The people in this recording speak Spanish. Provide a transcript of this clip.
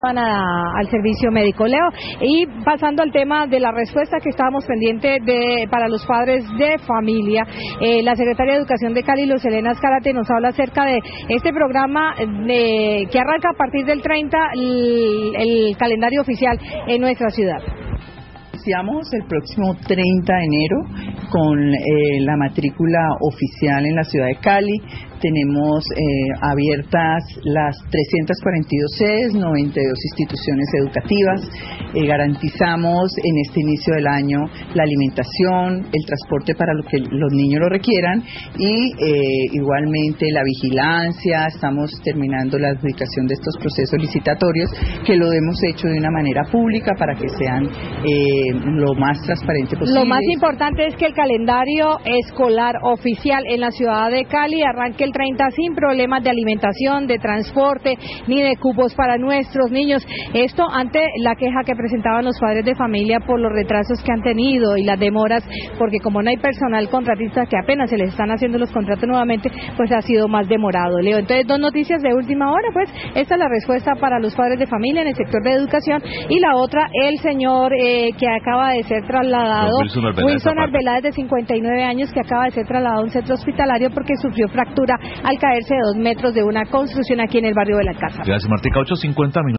al servicio médico. Leo, y pasando al tema de la respuesta que estábamos pendiente para los padres de familia, la secretaria de Educación de Cali, Luz Helena Azcárate, nos habla acerca de este programa que arranca a partir del 30 el calendario oficial en nuestra ciudad. Iniciamos el próximo 30 de enero con la matrícula oficial en la ciudad de Cali. Tenemos abiertas las 342 sedes, 92 instituciones educativas. Garantizamos en este inicio del año la alimentación, el transporte para lo que los niños lo requieran y igualmente la vigilancia. Estamos terminando la adjudicación de estos procesos licitatorios que lo hemos hecho de una manera pública para que sean lo más transparente posible. Lo más importante es que el calendario escolar oficial en la ciudad de Cali arranque el 30 sin problemas de alimentación, de transporte, ni de cupos para nuestros niños. Esto ante la queja que presentaban los padres de familia por los retrasos que han tenido y las demoras, porque como no hay personal contratista, que apenas se les están haciendo los contratos nuevamente, pues ha sido más demorado, Leo. Entonces, dos noticias de última hora, pues esta es la respuesta para los padres de familia en el sector de educación, y la otra, el señor que acaba de ser trasladado, Wilson Arbeláez, de 59 años, que acaba de ser trasladado a un centro hospitalario porque sufrió fractura al caerse de 2 metros de una construcción aquí en el barrio de La Casa. Gracias, Martica. 8:50 minutos.